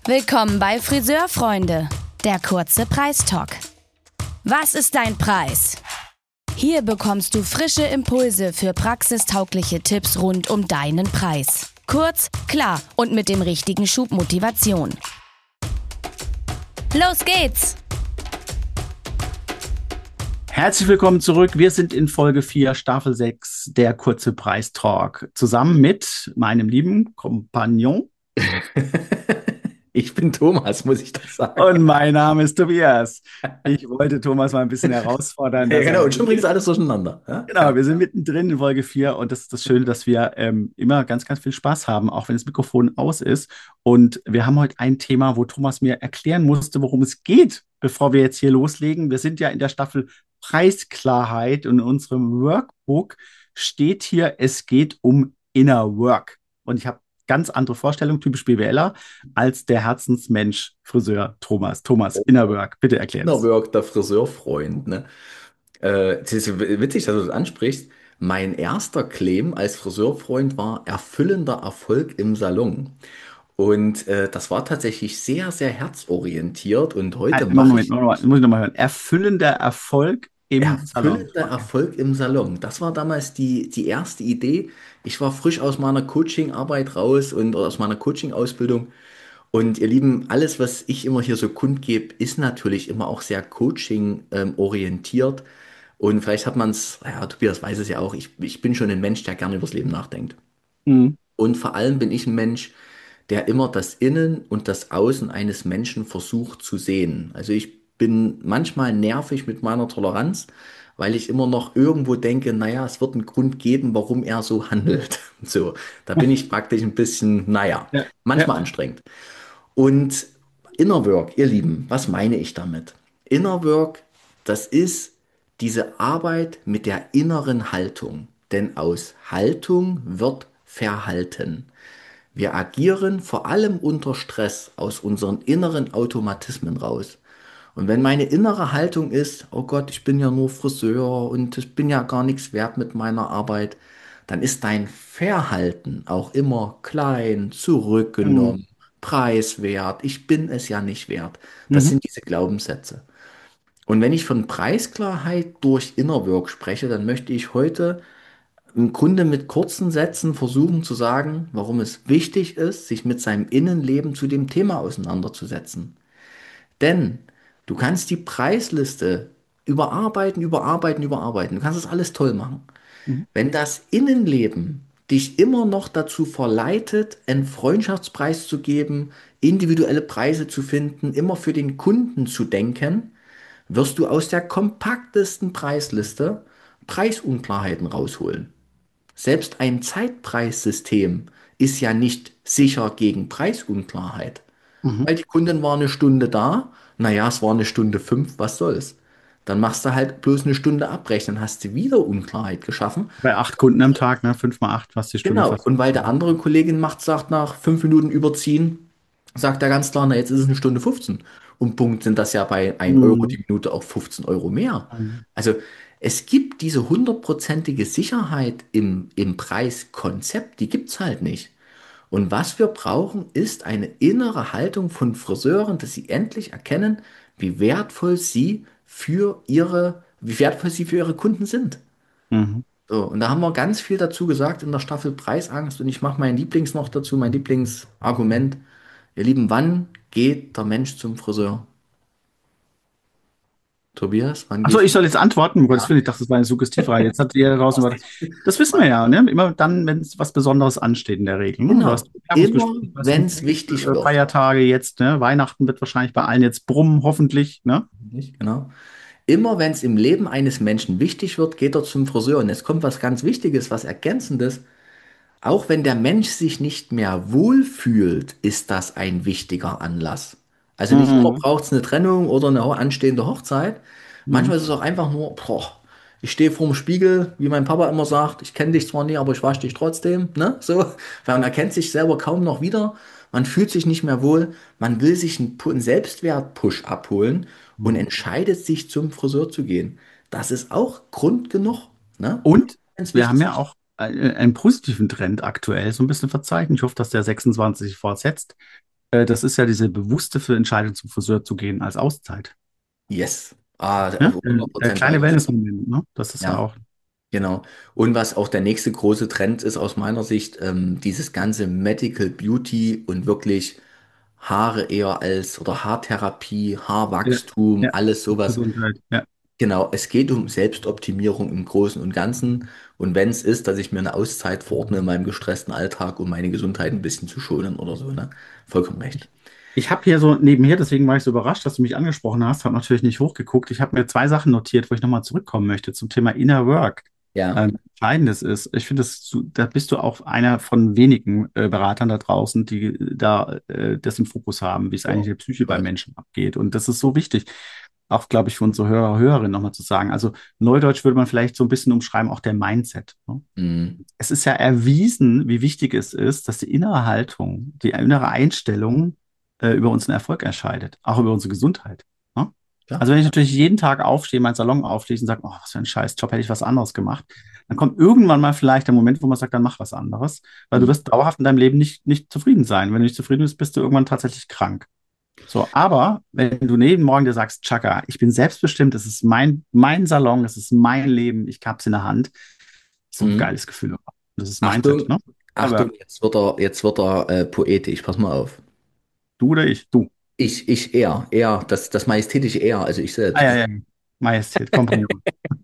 Willkommen bei Friseurfreunde, der kurze Preistalk. Was ist dein Preis? Hier bekommst du frische Impulse für praxistaugliche Tipps rund um deinen Preis. Kurz, klar und mit dem richtigen Schub Motivation. Los geht's! Herzlich willkommen zurück. Wir sind in Folge 4, Staffel 6, der kurze Preistalk. Zusammen mit meinem lieben Kompagnon. Ich bin Thomas, muss ich das sagen. Und mein Name ist Tobias. Ich wollte Thomas mal ein bisschen herausfordern. Ja, genau, und schon bringt es alles durcheinander. Ja? Genau, wir sind mittendrin in Folge 4 und das ist das Schöne, dass wir immer ganz, ganz viel Spaß haben, auch wenn das Mikrofon aus ist. Und wir haben heute ein Thema, wo Thomas mir erklären musste, worum es geht, bevor wir jetzt hier loslegen. Wir sind ja in der Staffel Preisklarheit und in unserem Workbook steht hier, es geht um Inner Work. Und ich habe ganz andere Vorstellung, typisch BWLer, als der Herzensmensch, Friseur Thomas. Thomas, Inner Work, bitte erklär's. Inner Work, der Friseurfreund. Ne? Es ist witzig, dass du das ansprichst. Mein erster Claim als Friseurfreund war erfüllender Erfolg im Salon. Und das war tatsächlich sehr, sehr herzorientiert. Und heute mache Moment, ich Moment, muss ich nochmal hören. Erfüllender Erfolg im Salon. erfüllender Okay. Erfolg im Salon. Das war damals die erste Idee. Ich war frisch aus meiner Coaching-Arbeit raus und aus meiner Coaching-Ausbildung. Und ihr Lieben, alles, was ich immer hier so kundgebe, ist natürlich immer auch sehr Coaching orientiert. Und vielleicht hat man es, ja, Tobias weiß es ja auch, ich bin schon ein Mensch, der gerne übers Leben nachdenkt. Mhm. Und vor allem bin ich ein Mensch, der immer das Innen und das Außen eines Menschen versucht zu sehen. Also ich bin manchmal nervig mit meiner Toleranz, weil ich immer noch irgendwo denke, naja, es wird einen Grund geben, warum er so handelt. So, da bin ich praktisch ein bisschen, naja, Ja, ja. manchmal anstrengend. Und Inner Work, ihr Lieben, was meine ich damit? Inner Work, das ist diese Arbeit mit der inneren Haltung. Denn aus Haltung wird Verhalten. Wir agieren vor allem unter Stress aus unseren inneren Automatismen raus. Und wenn meine innere Haltung ist, oh Gott, ich bin ja nur Friseur und ich bin ja gar nichts wert mit meiner Arbeit, dann ist dein Verhalten auch immer klein, Mhm. zurückgenommen, preiswert, ich bin es ja nicht wert. Das Mhm. sind diese Glaubenssätze. Und wenn ich von Preisklarheit durch Inner Work spreche, dann möchte ich heute im Grunde mit kurzen Sätzen versuchen zu sagen, warum es wichtig ist, sich mit seinem Innenleben zu dem Thema auseinanderzusetzen. Denn du kannst die Preisliste überarbeiten, überarbeiten, überarbeiten. Du kannst das alles toll machen. Mhm. Wenn das Innenleben dich immer noch dazu verleitet, einen Freundschaftspreis zu geben, individuelle Preise zu finden, immer für den Kunden zu denken, wirst du aus der kompaktesten Preisliste Preisunklarheiten rausholen. Selbst ein Zeitpreissystem ist ja nicht sicher gegen Preisunklarheit. Mhm. Weil die Kundin war eine Stunde da, naja, es war eine Stunde 5, was soll's? Dann machst du halt bloß eine Stunde abrechnen, hast du wieder Unklarheit geschaffen. Bei 8 Kunden am Tag, ne? 5 mal 8, fast die Stunde Genau, fast. und weil der andere Kollegin macht, sagt nach 5 Minuten überziehen, sagt er ganz klar, na jetzt ist es eine Stunde 15. Und Punkt sind das ja bei 1 Euro Mhm. die Minute auch 15 Euro mehr. Mhm. Also es gibt diese hundertprozentige Sicherheit im Preiskonzept, die gibt es halt nicht. Und was wir brauchen, ist eine innere Haltung von Friseuren, dass sie endlich erkennen, wie wertvoll sie für ihre Kunden sind. Mhm. So, und da haben wir ganz viel dazu gesagt in der Staffel Preisangst und ich mache mein Lieblings noch dazu, mein Lieblingsargument. Ihr Lieben, wann geht der Mensch zum Friseur? Tobias, wann Achso, gehst ich du? soll jetzt antworten. Um Gottes Ja, Willen, ich dachte, das war eine Suggestivfrage. Jetzt hat ihr da draußen was. Das wissen wir ja, ne? Immer dann, wenn es was Besonderes ansteht in der Regel. Ne? Du genau. hast Immer, Bewerbungsgespräch, du hast wenn es wichtig wird. Feiertage jetzt, ne? Weihnachten wird wahrscheinlich bei allen jetzt brummen, hoffentlich, ne? Nicht? Genau. Immer wenn es im Leben eines Menschen wichtig wird, geht er zum Friseur. Und jetzt kommt was ganz Wichtiges, was Ergänzendes. Auch wenn der Mensch sich nicht mehr wohlfühlt, ist das ein wichtiger Anlass. Also nicht immer Mhm. braucht es eine Trennung oder eine anstehende Hochzeit. Mhm. Manchmal ist es auch einfach nur, boah, ich stehe vorm Spiegel, wie mein Papa immer sagt, ich kenne dich zwar nie, aber ich wasche dich trotzdem, ne? So, weil man erkennt sich selber kaum noch wieder, man fühlt sich nicht mehr wohl, man will sich einen Selbstwert-Push abholen und Mhm. entscheidet sich zum Friseur zu gehen. Das ist auch Grund genug, ne? Immer Und wenn es wir haben wichtig ja ist. auch einen positiven Trend aktuell so ein bisschen verzeichnet. Ich hoffe, dass der 26 sich fortsetzt. Das ist ja diese bewusste für Entscheidung zum Friseur zu gehen als Auszeit. Yes. Ja? 100% Kleine weiß. Wellness-Momente, ne? Das ist ja Ja, auch. genau. Und was auch der nächste große Trend ist aus meiner Sicht, dieses ganze Medical Beauty und wirklich Haare eher als oder Haartherapie, Ja, Haarwachstum, ja. alles sowas. Gesundheit. Ja. Genau, es geht um Selbstoptimierung im Großen und Ganzen. Und wenn es ist, dass ich mir eine Auszeit verordne in meinem gestressten Alltag, um meine Gesundheit ein bisschen zu schonen oder so, ne? Vollkommen recht. Ich habe hier so nebenher, deswegen war ich so überrascht, dass du mich angesprochen hast, habe natürlich nicht hochgeguckt. Ich habe mir zwei Sachen notiert, wo ich nochmal zurückkommen möchte zum Thema Inner Work. Ja. Entscheidendes ist, ich finde, da bist du auch einer von wenigen Beratern da draußen, die da das im Fokus haben, wie es eigentlich Ja, in der Psyche bei weiß. Menschen abgeht. Und das ist so wichtig, auch, glaube ich, für unsere Hörer, Hörerinnen nochmal zu sagen. Also Neudeutsch würde man vielleicht so ein bisschen umschreiben, auch der Mindset. Ne? Mhm. Es ist ja erwiesen, wie wichtig es ist, dass die innere Haltung, die innere Einstellung über unseren Erfolg entscheidet, auch über unsere Gesundheit. Ne? Ja. Also wenn ich natürlich jeden Tag aufstehe, meinen Salon aufschließe und sage, oh, was für ein Scheißjob, hätte ich was anderes gemacht, dann kommt irgendwann mal vielleicht der Moment, wo man sagt, dann mach was anderes, weil du Mhm. wirst dauerhaft in deinem Leben nicht zufrieden sein. Wenn du nicht zufrieden bist, bist du irgendwann tatsächlich krank. So, aber wenn du neben morgen dir sagst, Chaka, ich bin selbstbestimmt, es ist mein Salon, es ist mein Leben, ich hab's in der Hand, so ein Mhm. geiles Gefühl. Das ist Mindset, Achtung, ne? Achtung, Aber jetzt wird er poetisch. Pass mal auf. du oder ich? Du. Ich, das majestätische Er, also ich Ah, ja, selbst. ja. Majestät, Kompagnon.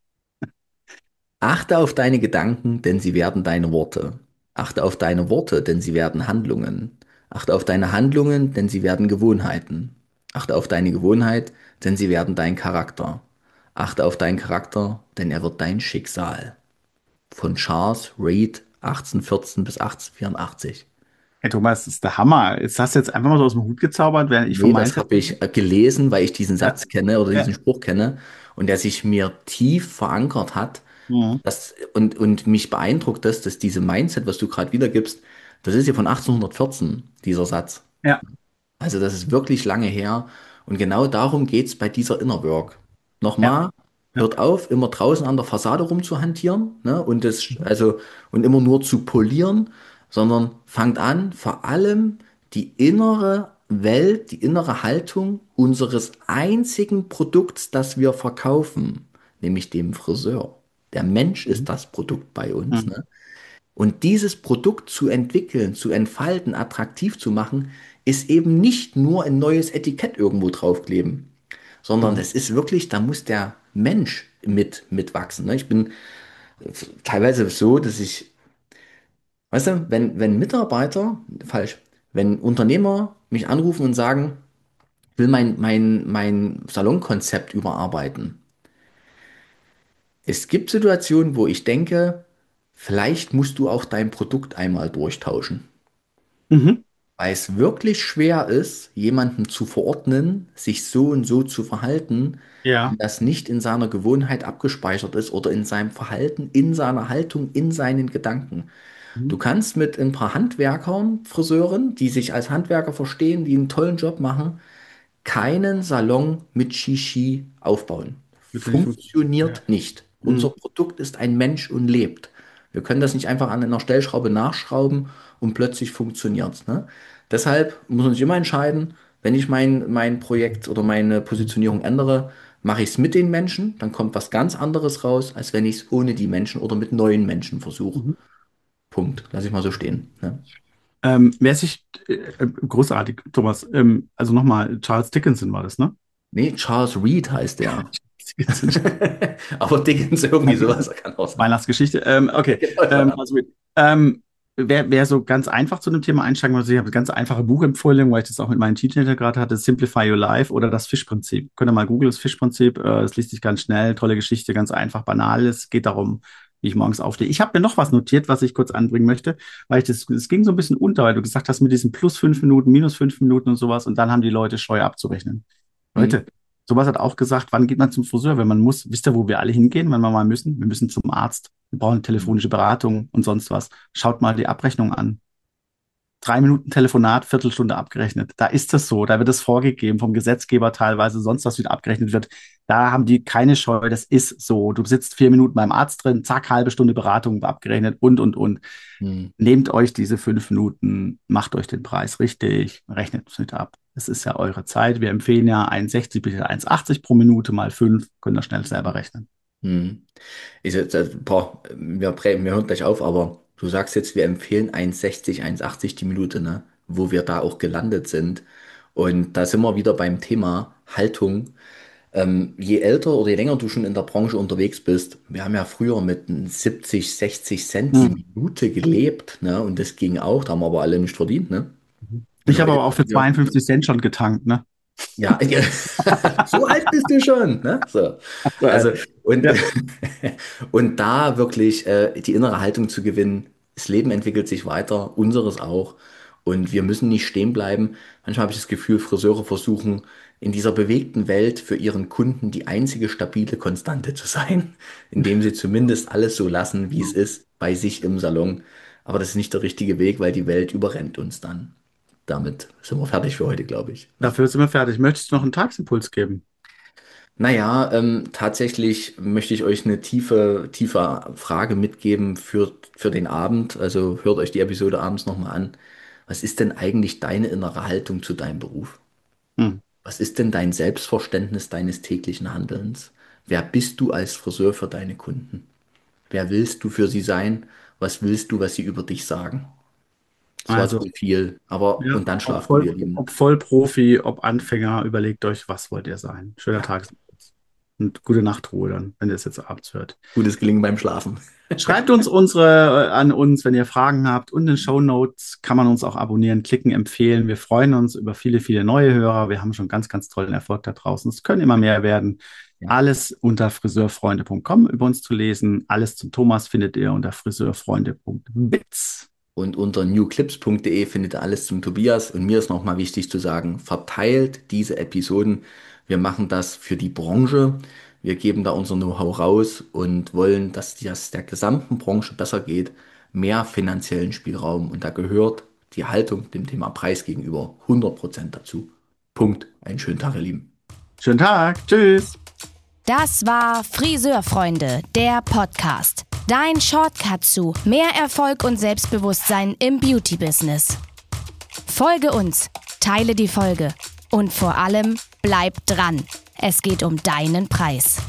Achte auf deine Gedanken, denn sie werden deine Worte. Achte auf deine Worte, denn sie werden Handlungen. Achte auf deine Handlungen, denn sie werden Gewohnheiten. Achte auf deine Gewohnheit, denn sie werden dein Charakter. Achte auf deinen Charakter, denn er wird dein Schicksal. Von Charles Reed, 1814 bis 1884. Hey, Thomas, das ist der Hammer. Jetzt hast du jetzt einfach mal so aus dem Hut gezaubert, während ich vom Nee, das Mindset habe rede. ich gelesen, weil ich diesen Ja, Satz kenne oder ja. diesen Spruch kenne und der sich mir tief verankert hat. Mhm. Und mich beeindruckt das, dass diese Mindset, was du gerade wiedergibst, das ist ja von 1814, dieser Satz. Ja, Also das ist wirklich lange her. Und genau darum geht es bei dieser Inner Work. ja, Nochmal, ja. hört auf, immer draußen an der Fassade rumzuhantieren, ne, Mhm. und immer nur zu polieren, sondern fangt an, vor allem die innere Welt, die innere Haltung unseres einzigen Produkts, das wir verkaufen, nämlich dem Friseur. Der Mensch ist Mhm. das Produkt bei uns, Mhm. ne? Und dieses Produkt zu entwickeln, zu entfalten, attraktiv zu machen, ist eben nicht nur ein neues Etikett irgendwo draufkleben, sondern Mhm. das ist wirklich, da muss der Mensch mitwachsen. Ne? Ich bin teilweise so, dass ich, weißt du, wenn Mitarbeiter, falsch, wenn Unternehmer mich anrufen und sagen, ich will mein Salonkonzept überarbeiten. Es gibt Situationen, wo ich denke, vielleicht musst du auch dein Produkt einmal durchtauschen. Mhm. Weil es wirklich schwer ist, jemandem zu verordnen, sich so und so zu verhalten, wenn Ja. das nicht in seiner Gewohnheit abgespeichert ist oder in seinem Verhalten, in seiner Haltung, in seinen Gedanken. Mhm. Du kannst mit ein paar Handwerkern, Friseuren, die sich als Handwerker verstehen, die einen tollen Job machen, keinen Salon mit Shishi aufbauen. Wird ja nicht funktionieren. Ja. Funktioniert nicht. Unser Mhm. Produkt ist ein Mensch und lebt. Wir können das nicht einfach an einer Stellschraube nachschrauben und plötzlich funktioniert, ne? Deshalb muss man sich immer entscheiden, wenn ich mein Projekt oder meine Positionierung ändere, mache ich es mit den Menschen, dann kommt was ganz anderes raus, als wenn ich es ohne die Menschen oder mit neuen Menschen versuche. Mhm. Punkt. Lass ich mal so stehen. Ne? Wer sich, großartig, Thomas, also nochmal, Charles Dickinson war das, ne? Nee, Charles Reed heißt der. Dickinson. Aber Dickens irgendwie sowas kann auch sein. Weihnachtsgeschichte. Okay. Genau. Also, ähm, wer so ganz einfach zu dem Thema einsteigen möchte, ich habe eine ganz einfache Buchempfehlung, weil ich das auch mit meinen Teenager gerade hatte, Simplify Your Life oder das Fischprinzip. Könnt ihr mal googeln, das Fischprinzip. Es liest sich ganz schnell, tolle Geschichte, ganz einfach, banal. Es geht darum, wie ich morgens aufstehe. Ich habe mir noch was notiert, was ich kurz anbringen möchte, weil es ging so ein bisschen unter, weil du gesagt hast, mit diesen plus 5 Minuten, minus 5 Minuten und sowas, und dann haben die Leute Steuer abzurechnen. Hm. Leute, sowas hat auch gesagt, wann geht man zum Friseur, wenn man muss? Wisst ihr, wo wir alle hingehen, wenn wir mal müssen? Wir müssen zum Arzt. Wir brauchen telefonische Beratung und sonst was. Schaut mal die Abrechnung an. 3 Minuten Telefonat, Viertelstunde abgerechnet. Da ist das so. Da wird es vorgegeben vom Gesetzgeber teilweise, sonst was wieder abgerechnet wird. Da haben die keine Scheu. Das ist so. Du sitzt 4 Minuten beim Arzt drin, zack, halbe Stunde Beratung abgerechnet und. Hm. Nehmt euch diese 5 Minuten, macht euch den Preis richtig, rechnet es mit ab. Es ist ja eure Zeit. Wir empfehlen ja 1,60 bis 1,80 pro Minute mal 5. Könnt ihr schnell selber rechnen. Hm. Wir hören gleich auf, aber du sagst jetzt, wir empfehlen 1,60, 1,80 die Minute, ne? Wo wir da auch gelandet sind. Und da sind wir wieder beim Thema Haltung. Je älter oder je länger du schon in der Branche unterwegs bist, wir haben ja früher mit 70, 60 Cent die Hm. Minute gelebt, ne? Und das ging auch, da haben wir aber alle nicht verdient, ne? Und Ich habe heute aber auch für sind wir, 52 Cent schon getankt, ne? ja, so alt bist du schon, ne? So. Also, und, Ja. und da wirklich die innere Haltung zu gewinnen, das Leben entwickelt sich weiter, unseres auch. Und wir müssen nicht stehen bleiben. Manchmal habe ich das Gefühl, Friseure versuchen in dieser bewegten Welt für ihren Kunden die einzige stabile Konstante zu sein, indem sie zumindest alles so lassen, wie es ist, bei sich im Salon. Aber das ist nicht der richtige Weg, weil die Welt überrennt uns dann. Damit sind wir fertig für heute, glaube ich. Ne? Dafür sind wir fertig. Möchtest du noch einen Tagsimpuls geben? Naja, tatsächlich möchte ich euch eine tiefe Frage mitgeben für den Abend. Also hört euch die Episode abends nochmal an. Was ist denn eigentlich deine innere Haltung zu deinem Beruf? Hm. Was ist denn dein Selbstverständnis deines täglichen Handelns? Wer bist du als Friseur für deine Kunden? Wer willst du für sie sein? Was willst du, was sie über dich sagen? Das war jetzt Also, wohl viel, aber ja, und dann schlaf gut, ihr Lieben. ob Vollprofi, ob Anfänger, überlegt euch, was wollt ihr sein. Schöner Tagsimpuls. Und gute Nachtruhe dann, wenn ihr es jetzt abends hört. Gutes Gelingen beim Schlafen. Schreibt uns an uns, wenn ihr Fragen habt. Und in den Shownotes kann man uns auch abonnieren, klicken, empfehlen. Wir freuen uns über viele, viele neue Hörer. Wir haben schon ganz, ganz tollen Erfolg da draußen. Es können immer mehr werden. Ja. Alles unter friseurfreunde.com über uns zu lesen. Alles zum Thomas findet ihr unter friseurfreunde.biz. Und unter newclips.de findet ihr alles zum Tobias. Und mir ist nochmal wichtig zu sagen, verteilt diese Episoden. Wir machen das für die Branche. Wir geben da unser Know-how raus und wollen, dass das der gesamten Branche besser geht. Mehr finanziellen Spielraum. Und da gehört die Haltung dem Thema Preis gegenüber 100% dazu. Punkt. Einen schönen Tag, ihr Lieben. Schönen Tag. Tschüss. Das war Friseurfreunde, der Podcast. Dein Shortcut zu mehr Erfolg und Selbstbewusstsein im Beauty-Business. Folge uns, teile die Folge und vor allem bleib dran. Es geht um deinen Preis.